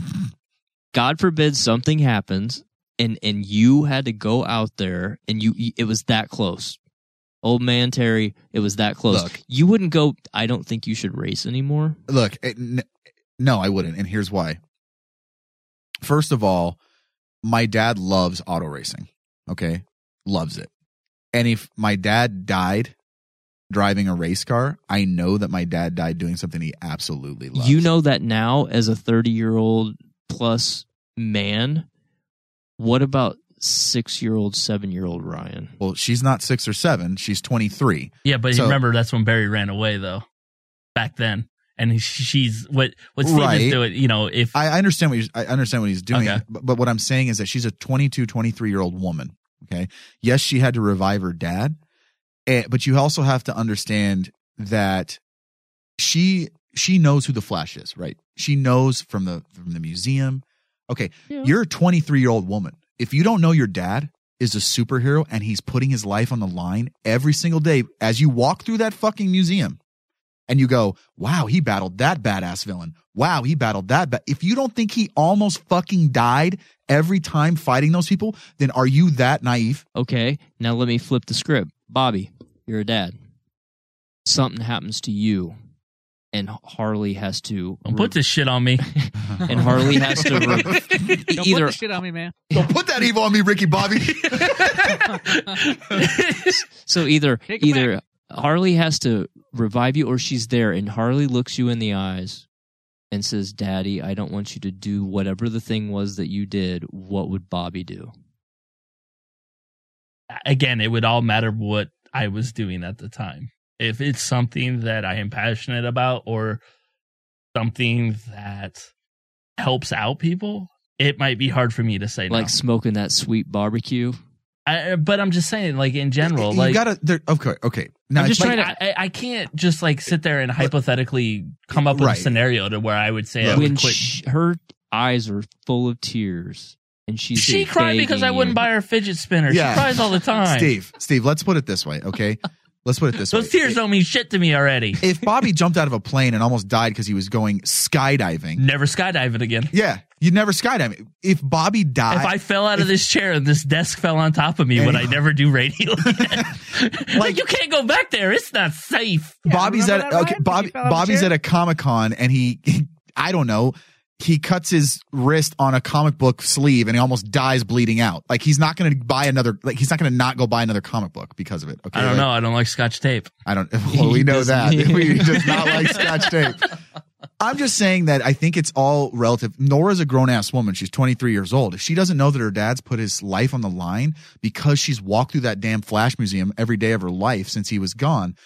God forbid something happens, and and you had to go out there, and you it was that close. Old man Terry, it was that close. Look. You wouldn't go. I don't think you should race anymore. Look, it, n- no, I wouldn't, and here's why. First of all, my dad loves auto racing. Okay, loves it. And if my dad died driving a race car, I know that my dad died doing something he absolutely loves. You know that now as a thirty-year-old plus man. What about six-year-old, seven-year-old Ryan? Well, she's not six or seven. She's twenty-three. Yeah, but So- remember that's when Barry ran away though. Back then, and he, she's what what Steve Right. is doing. You know, if I I understand what he's, I understand what he's doing, Okay. but, but what I'm saying is that she's a twenty-two, twenty-three year old woman. Okay, yes, she had to revive her dad, eh, but you also have to understand that she she knows who the Flash is, right? She knows from the from the museum. Okay, Yeah. you're a twenty-three year old woman. If you don't know your dad is a superhero and he's putting his life on the line every single day as you walk through that fucking museum, and you go, wow, he battled that badass villain. Wow, he battled that. Ba-. If you don't think he almost fucking died every time fighting those people, then are you that naive? Okay, now let me flip the script. Bobby, you're a dad. Something happens to you, and Harley has to. don't put this shit on me. And Harley has to. Re- Don't either put the shit on me, man. Don't put that evil on me, Ricky Bobby. so either Take it either back. Harley has to revive you, or she's there, and Harley looks you in the eyes and says, "Daddy, I don't want you to do whatever the thing was that you did." What would Bobby do? Again, it would all matter what I was doing at the time. If it's something that I am passionate about or something that helps out people, it might be hard for me to say Like no. smoking that sweet barbecue. I, but I'm just saying, like in general, you like gotta. there- Okay, okay. Now I'm just like, trying to. I, I can't just like sit there and hypothetically come up with Right. a scenario to where I would say I When would quit. sh- her eyes are full of tears, and she's She cried because I begging wouldn't you. buy her fidget spinner. Yeah. She cries all the time. Steve, Steve, let's put it this way, okay? Let's put it this Those way. tears don't mean shit to me already. If Bobby jumped out of a plane and almost died because he was going skydiving, Never skydiving again. yeah, you'd never skydive. If Bobby died, If I fell out of this chair and this desk fell on top of me, would I never do radio again? like you can't go back there. It's not safe. Bobby's remember at that, okay, Ryan? Bobby, You fell out of the Bobby's chair? at a Comic Con and he, he, I don't know, he cuts his wrist on a comic book sleeve and he almost dies bleeding out. Like he's not going to buy another. Like he's not going to not go buy another comic book because of it. Okay, I don't like, know. I don't like Scotch tape. I don't. Well, we He know that doesn't- he does not like Scotch tape. I'm just saying that I think it's all relative. Nora's a grown ass woman. She's twenty-three years old. If she doesn't know that her dad's put his life on the line because she's walked through that damn Flash museum every day of her life since he was gone,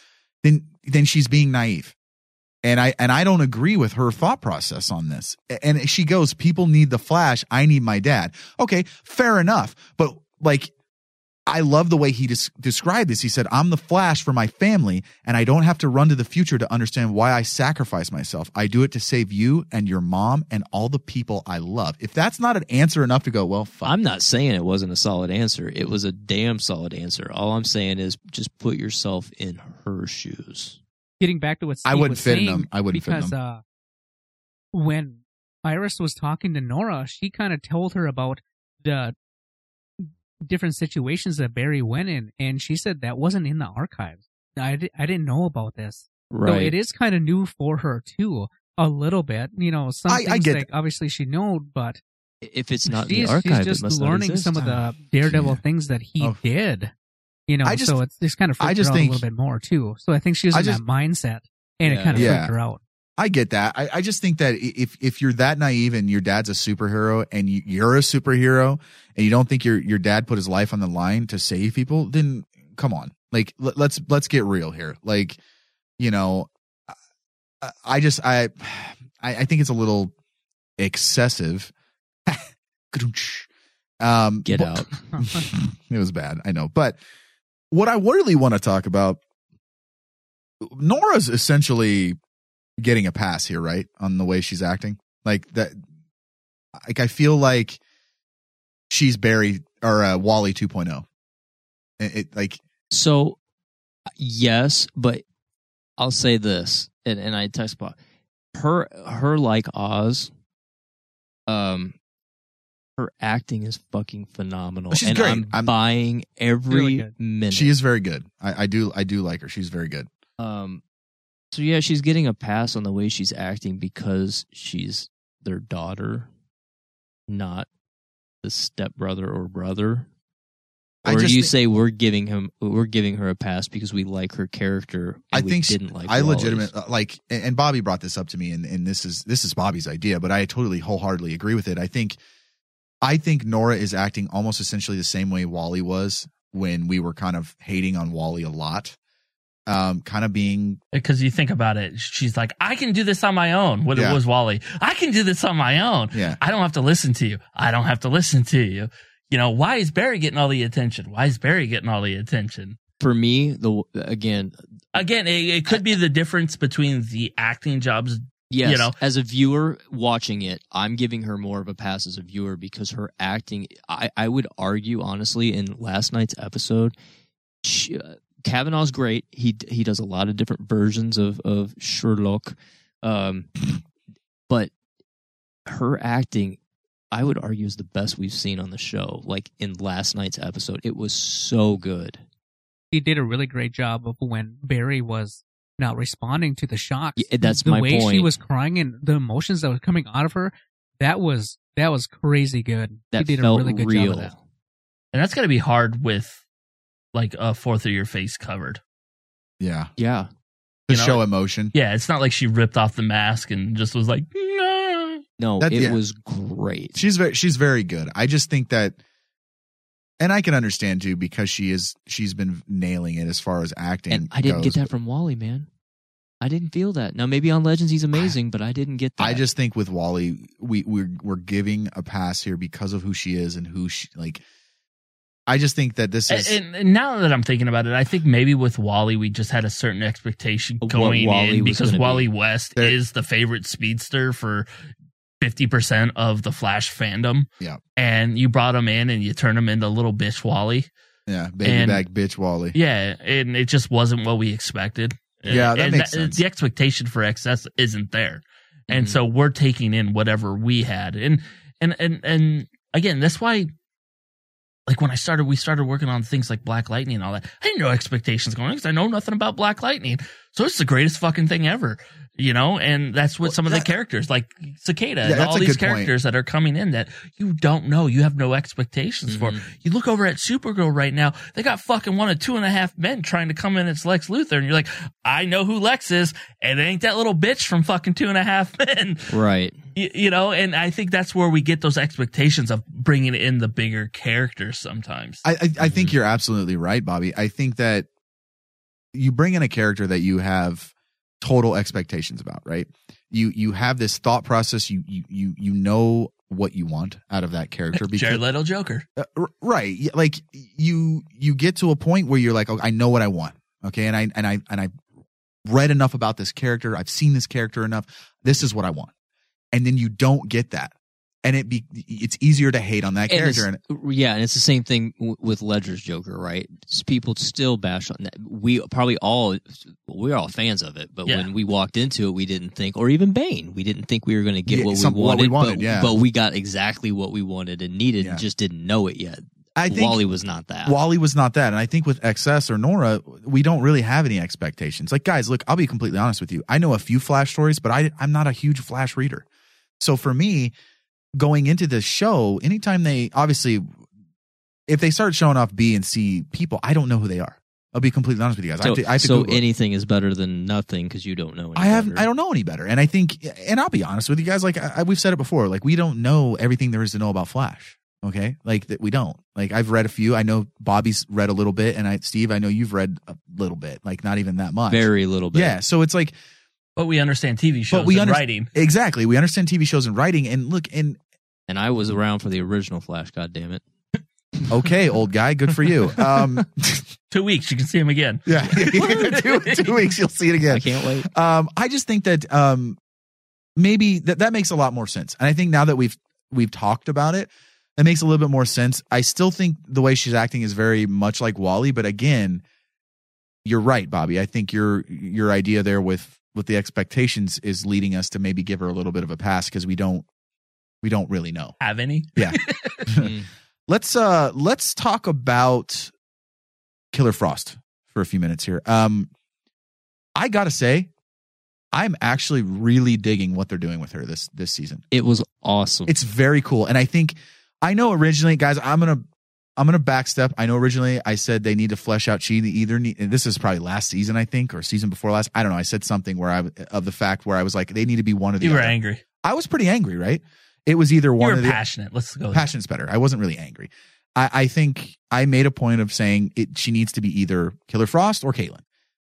then then she's being naive. And I and I don't agree with her thought process on this. And she goes, people need the Flash. I need my dad. Okay, fair enough. But like, I love the way he des- described this. He said, I'm the Flash for my family, and I don't have to run to the future to understand why I sacrifice myself. I do it to save you and your mom and all the people I love. If that's not an answer enough to go, well, fuck. I'm not saying it wasn't a solid answer. It was a damn solid answer. All I'm saying is just put yourself in her shoes. Getting back to what Steve I wouldn't was fit in saying, them. I wouldn't fit in because, them. Uh, when Iris was talking to Nora, she kind of told her about the different situations that Barry went in, and she said that wasn't in the archives. I, di- I didn't know about this. Right. So it is kind of new for her, too, a little bit. You know, some I- things I get like, obviously she knew, but if it's not she's, in the archive, she's just it must learning not exist. some of the Daredevil things that he Oh. did. You know, I just- so it's, it's kind of freaked I just her out think- a little bit more, too. So I think she was I in just- that mindset, and Yeah. it kind of Yeah. freaked her out. I get that. I, I just think that if if you're that naive and your dad's a superhero and you, you're a superhero and you don't think your your dad put his life on the line to save people, then come on. Like let, let's let's get real here. Like, you know, I, I just I, I I think it's a little excessive. um, Get but- out. It was bad. I know, but what I really want to talk about, Nora's essentially getting a pass here, right? On the way she's acting. Like that, like I feel like she's Barry or uh, Wally two point oh. It, it like So, yes, but I'll say this, and, and I text about her, her like Oz, um, her acting is fucking phenomenal. She's and great. I'm, I'm- buying every Really good. minute. she is very good. I, I do I do like her. She's very good. Um, so yeah, she's getting a pass on the way she's acting because she's their daughter, not the stepbrother or brother. I Or do just you thi- say we're giving him we're giving her a pass because we like her character? And I we think she- didn't like. I Wally's? legitimate uh, like, and and Bobby brought this up to me, and, and this is this is Bobby's idea, but I totally wholeheartedly agree with it. I think, I think Nora is acting almost essentially the same way Wally was when we were kind of hating on Wally a lot, um, kind of being Because you think about it, she's like, I can do this on my own. When Yeah. it was Wally, I can do this on my own. Yeah. I don't have to listen to you. I don't have to listen to you. You know, why is Barry getting all the attention? Why is Barry getting all the attention? For me, the again, Again, it, it could be the difference between the acting jobs. yes, You know, as a viewer watching it, I'm giving her more of a pass as a viewer because her acting. I, I would argue honestly in last night's episode, she, uh, Kavanaugh's great. He he does a lot of different versions of of Sherlock, um, but her acting, I would argue, is the best we've seen on the show. Like in last night's episode, it was so good. He did a really great job of when Barry was not responding to the shocks. Yeah, that's the my way she point. was crying and the emotions that were coming out of her. That was that was crazy good. That he did felt a really good real. job of that. and that's got to be hard with like a fourth of your face covered. yeah Yeah, to You know, show emotion. Yeah, it's not like she ripped off the mask and just was like, no. no, That- it yeah. was great. She's very she's very good. I just think that, and I can understand too because she is she's been nailing it as far as acting. And I didn't goes. get that from Wally, man. I didn't feel that. Now maybe on Legends he's amazing, but I didn't get that. I just think with Wally, we we're we're giving a pass here because of who she is and who she like. I just think that this is And, and now that I'm thinking about it, I think maybe with Wally, we just had a certain expectation Of what going Wally in was because gonna Wally be. West There- is the favorite speedster for fifty percent of the Flash fandom. Yeah. And you brought him in and you turn him into little bitch Wally. yeah baby and- back bitch Wally. Yeah. And it just wasn't what we expected. Yeah, that and makes sense. The expectation for excess isn't there. And Mhm. so we're taking in whatever we had. And, and, and, and again, that's why, like when I started, we started working on things like Black Lightning and all that. I didn't know expectations going on because I know nothing about Black Lightning. So it's the greatest fucking thing ever, you know? And that's what some of the that- characters like Cicada Yeah, and that's all a these good point. characters that are coming in that you don't know. You have no expectations for. Mhm. You look over at Supergirl right now. They got fucking one of two and a half men trying to come in as Lex Luthor. And you're like, I know who Lex is. And it ain't that little bitch from fucking Two and a Half Men. right. You, you know, and I think that's where we get those expectations of bringing in the bigger characters sometimes. I I, I think you're absolutely right, Bobby. I think that you bring in a character that you have total expectations about, right? You you have this thought process. You you you you know what you want out of that character. Because, Jared Leto Joker. Uh, right. Like you you get to a point where you're like, oh, I know what I want. Okay. And I and I and I read enough about this character. I've seen this character enough. This is what I want. And then you don't get that. And it be it's easier to hate on that And character. it's- And yeah, and it's the same thing w- with Ledger's Joker, right? S- People still bash on that. We probably all we're all fans of it, but Yeah. when we walked into it, we didn't think, or even Bane, we didn't think we were going to get Yeah, what, some- we what wanted, we wanted, but, yeah. but we got exactly what we wanted and needed, and just didn't know it yet. I think Wally was not that. Wally was not that. And I think with X S or Nora, we don't really have any expectations. Like, guys, look, I'll be completely honest with you. I know a few Flash stories, but I, I'm not a huge Flash reader. So for me, going into this show, anytime they, obviously, if they start showing off B and C people, I don't know who they are. I'll be completely honest with you guys. I So, have to, I have to so Google it. anything is better than nothing because you don't know anything. I have I don't know any better, and I think, and I'll be honest with you guys. Like I, we've said it before, like we don't know everything there is to know about Flash. Okay, like that we don't. Like I've read a few. I know Bobby's read a little bit, and I, Steve, I know you've read a little bit. Like not even that much. Very little bit. Yeah. So it's like, But we understand T V shows but we and under- writing. exactly. We understand T V shows and writing, and look, and And I was around for the original Flash. God damn it! okay, old guy, good for you. Um, two weeks, you can see him again. Yeah, two, two weeks, you'll see it again. I can't wait. Um, I just think that um, maybe that that makes a lot more sense, and I think now that we've we've talked about it, it makes a little bit more sense. I still think the way she's acting is very much like Wally, but again, you're right, Bobby. I think your your idea there with with the expectations is leading us to maybe give her a little bit of a pass because we don't we don't really know. Have any? Yeah. let's uh let's talk about Killer Frost for a few minutes here. Um, I gotta say, I'm actually really digging what they're doing with her this this season. It was awesome. It's very cool, and I think I know originally, guys. I'm gonna I'm gonna backstep. I know originally I said they need to flesh out Chi. They either need, and this is probably last season, I think, or season before last. I don't know. I said something where I of the fact where I was like, they need to be one of the. You were other. angry. I was pretty angry, right? It was either one You or were the passionate. Let's go. there. Passionate's better. I wasn't really angry. I, I think I made a point of saying it. She needs to be either Killer Frost or Caitlin.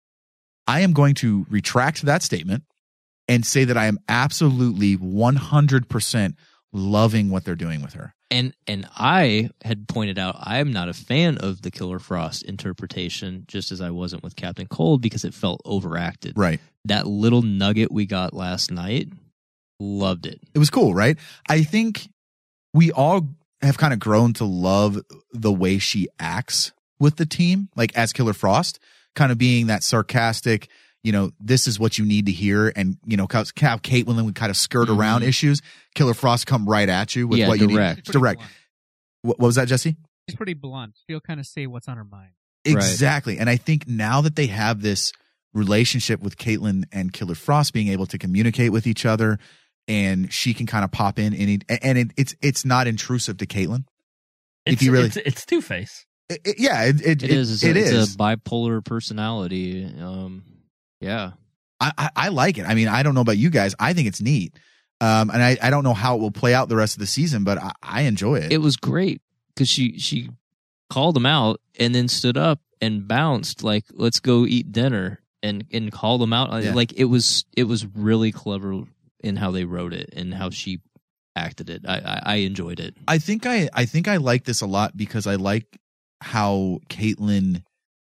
I am going to retract that statement and say that I am absolutely one hundred percent loving what they're doing with her. And and I had pointed out I'm not a fan of the Killer Frost interpretation, just as I wasn't with Captain Cold because it felt overacted. Right. That little nugget we got last night, loved it. It was cool, right? I think we all have kind of grown to love the way she acts with the team, like as Killer Frost, kind of being that sarcastic, you know, this is what you need to hear. And, you know, how Caitlin would kind of skirt Mhm. around issues. Killer Frost come right at you with Yeah, what you direct. need. Direct. What, what was that, Jesse? She's pretty blunt. She'll kind of say what's on her mind. Exactly. And I think now that they have this relationship with Caitlin and Killer Frost being able to communicate with each other, and she can kind of pop in any, and it, it's it's not intrusive to Caitlin. It's, if you really, it's, it's Two Face. it, it- yeah, it, it, It is. It's, It a, it's is. a bipolar personality. Um, yeah. I, I, I like it. I mean, I don't know about you guys. I think it's neat. Um, and I, I don't know how it will play out the rest of the season, but I, I enjoy it. It was great because she she called him out and then stood up and bounced like, let's go eat dinner, and and called him out. Yeah. Like it was it was really clever in how they wrote it and how she acted it. I I, I enjoyed it. I think I, I think I like this a lot because I like how Caitlin.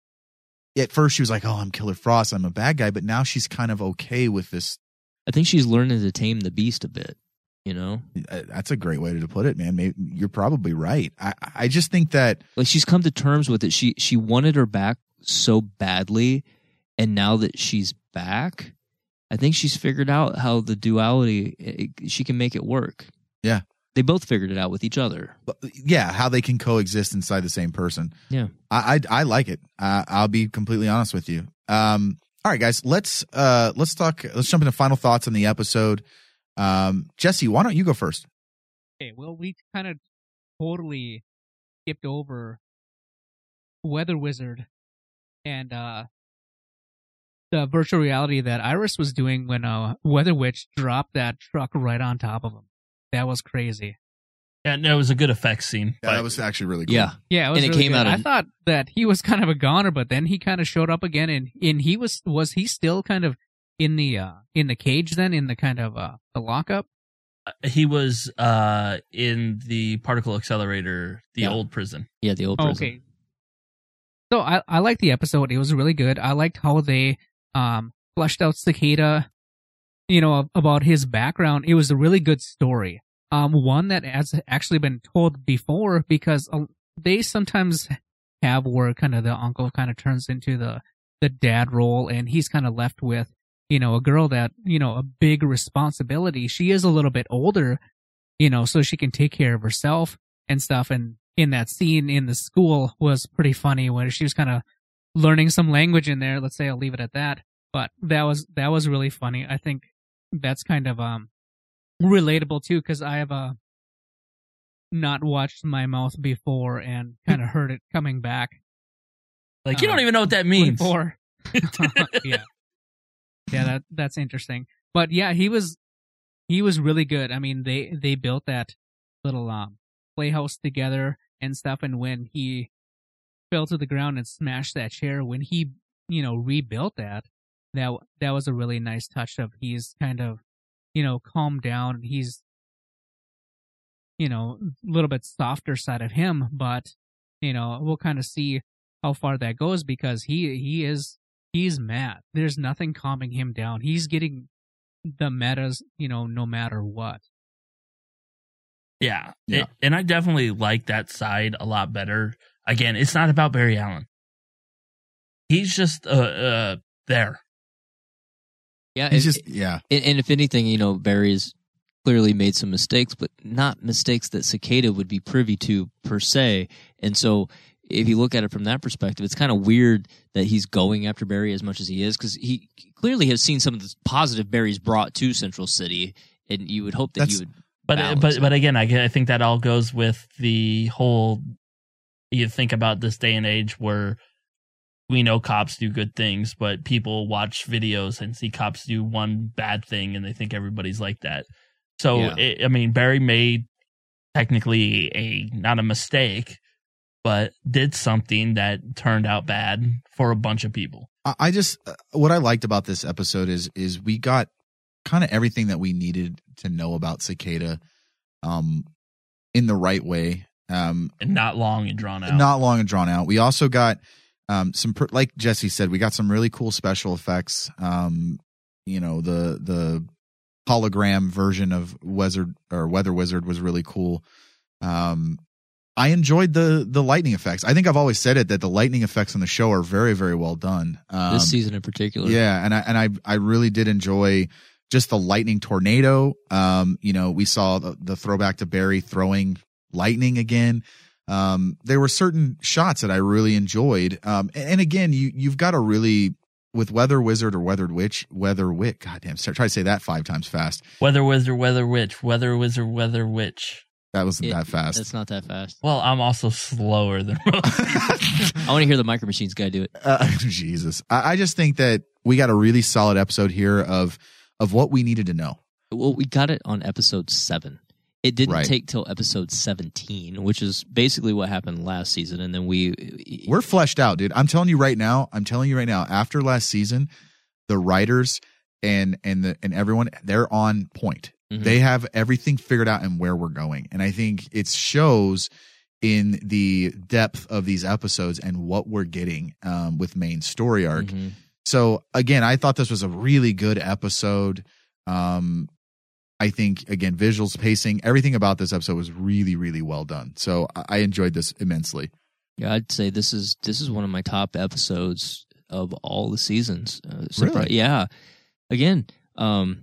At first, she was like, "Oh, I'm Killer Frost. I'm a bad guy," but now she's kind of okay with this. I think she's learning to tame the beast a bit. You know, Uh, That's a great way to put it, man. Maybe, you're probably right. I, I just think that like she's come to terms with it. She she wanted her back so badly, and now that she's back, I think she's figured out how the duality it, she can make it work. Yeah, they both figured it out with each other. yeah, how they can coexist inside the same person. Yeah, I I, I like it. Uh, I'll be completely honest with you. Um, all right, guys, let's uh let's talk. Let's jump into final thoughts on the episode. Um, Jesse, why don't you go first? Okay, well, we kind of totally skipped over Weather Wizard and uh, the virtual reality that Iris was doing when uh, Weather Witch dropped that truck right on top of him. That was crazy. Yeah, no, it was a good effects scene. Yeah, that was actually really cool. Yeah, Yeah, it was and it really came good. out. I Of, thought that he was kind of a goner, but then he kind of showed up again, and, and he was was he still kind of in the uh, in the cage then, in the kind of uh, the lockup. He was uh, in the particle accelerator, the Yeah. old prison. yeah, the old prison. Okay. So I I liked the episode. It was really good. I liked how they um fleshed out Cicada, you know, about his background. It was a really good story. Um, one that has actually been told before, because uh, they sometimes have where kind of the uncle kind of turns into the the dad role, and he's kind of left with, you know, a girl that, you know, a big responsibility. She is a little bit older, you know, so she can take care of herself and stuff. And in that scene in the school was pretty funny, where she was kind of learning some language in there. Let's say I'll leave it at that. But that was that was really funny. I think that's kind of um relatable too, because I have uh, not watched My Mouth before and kind of heard it coming back. Like, you don't even know what that means. Before. yeah, yeah, that that's interesting. But yeah, he was he was really good. I mean, they they built that little um playhouse together and stuff. And when he fell to the ground and smashed that chair, when he you know rebuilt that, that that was a really nice touch. Of he's kind of you know calmed down. He's you know a little bit softer side of him, but you know we'll kind of see how far that goes, because he he is he's mad. There's nothing calming him down. He's getting the metas, you know, no matter what. Yeah. Yeah. It, and I definitely like that side a lot better. Again, it's not about Barry Allen. He's just uh, uh there. Yeah, He's and- just yeah. And, and if anything, you know, Barry's clearly made some mistakes, but not mistakes that Cicada would be privy to per se. And so, if you look at it from that perspective, it's kind of weird that he's going after Barry as much as he is, because he clearly has seen some of the positive Barry's brought to Central City, and you would hope that he would. But balance but it. but again, I, I think that all goes with the whole. You think about this day and age where we know cops do good things, but people watch videos and see cops do one bad thing, and they think everybody's like that. So Yeah. it, I mean, Barry made technically a not a mistake, but did something that turned out bad for a bunch of people. I I just uh, what I liked about this episode is is we got kind of everything that we needed to know about Cicada, um, in the right way, um, And not long and drawn out. not long and drawn out. We also got um some per- like Jesse said, we got some really cool special effects. Um, you know the the hologram version of Wizard or Weather Wizard was really cool. Um. I enjoyed the the lightning effects. I think I've always said it that the lightning effects on the show are very very well done. Um, This season in particular. yeah, and I and I I really did enjoy just the lightning tornado. Um, you know, we saw the, the throwback to Barry throwing lightning again. Um, there were certain shots that I really enjoyed. Um, and, and again, you you've got to really with Weather Wizard or Weathered Witch, Weather Witch. Goddamn, try to say that five times fast. Weather Wizard, Weather Witch, Weather Wizard, Weather Witch. That wasn't It- that fast. That's not that fast. Well, I'm also slower than most. I want to hear the Micro Machines guy do it. Uh, Jesus, I, I just think that we got a really solid episode here of of what we needed to know. Well, we got it on episode seven. It didn't Right. take till episode seventeen, which is basically what happened last season, and then we We're fleshed out, dude. I'm telling you right now. I'm telling you right now. After last season, the writers and and the and everyone, they're on point. Mhm. They have everything figured out and where we're going. And I think it shows in the depth of these episodes and what we're getting um, with main story arc. Mhm. So again, I thought this was a really good episode. Um, I think again, visuals, pacing, everything about this episode was really, really well done. So I I enjoyed this immensely. Yeah, I'd say this is this is one of my top episodes of all the seasons. Uh, surpri- Really? Yeah. Again, um,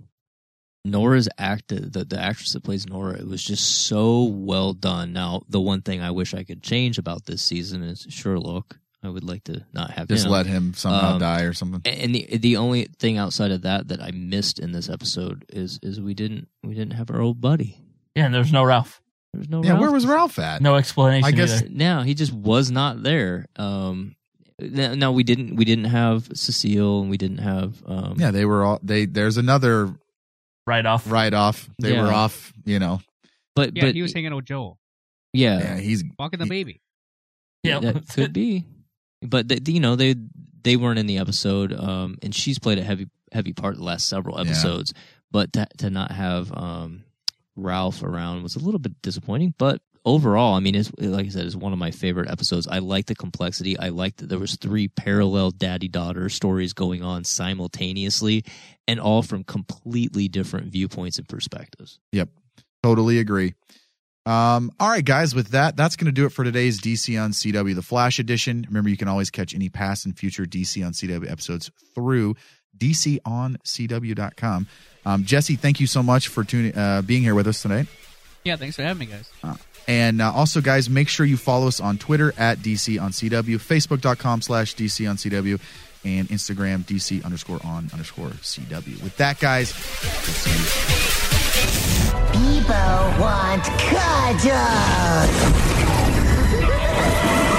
Nora's act, the the actress that plays Nora, it was just so well done. Now, the one thing I wish I could change about this season is Sherlock. I would like to not have Just him. let him somehow Um, die or something. And the the only thing outside of that that I missed in this episode is is we didn't we didn't have our old buddy. Yeah, and there's no Ralph. There's no Yeah, Ralph. where was Ralph at? No explanation. I guess- either. No, he just was not there. Um, no, no, we didn't. We didn't have Cecile, and we didn't have. Um, Yeah, they were all they. There's another Right off. write off. They Yeah. were off. You know, But Yeah, but he was hanging out with Joel. yeah, Yeah, he's Walking the baby. Yeah. that could be. But they, you know, they they weren't in the episode, um, and she's played a heavy heavy part the last several episodes. But to, to not have um, Ralph around was a little bit disappointing. But overall, I mean, it's, like I said, it's one of my favorite episodes. I like the complexity. I like that there was three parallel daddy-daughter stories going on simultaneously, and all from completely different viewpoints and perspectives. Yep, totally agree. Um, all right, guys, with that, that's going to do it for today's D C on C W, the Flash edition. Remember, you can always catch any past and future D C on C W episodes through D C on C W dot com. Um, Jesse, thank you so much for tuning, uh, being here with us tonight. Yeah, thanks for having me, guys. Uh, and uh, also, guys, make sure you follow us on Twitter at D C on C W, Facebook.com slash DC on CW, and Instagram DC underscore on underscore CW. With that, guys, we'll see you. People want cuddles.